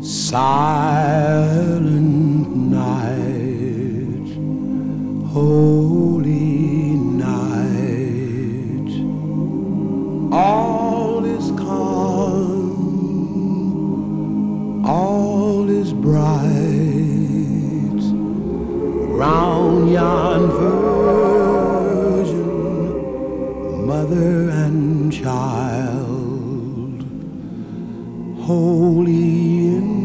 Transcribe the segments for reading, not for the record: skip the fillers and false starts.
Silent night, holy night, all is calm, all is bright, round yon virgin, mother and child, holy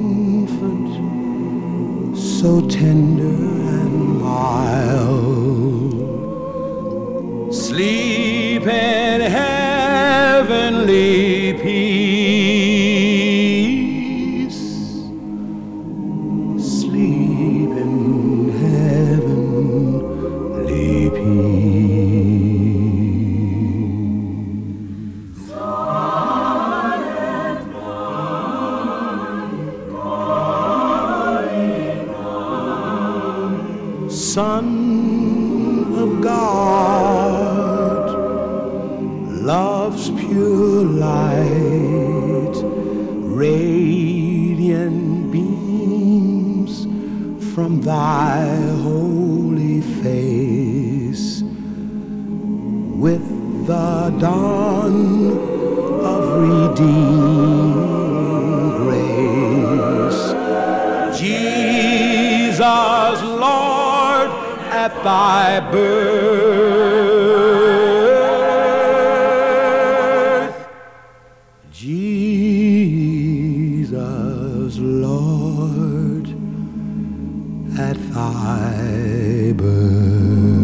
infant, so tender and mild, sleep in heavenly peace, sleep in heavenly peace. Son of God, love's pure light, radiant beams from thy holy face. With the dawn of redeeming grace, Jesus, Lord, at thy birth, Jesus, Lord, at thy birth.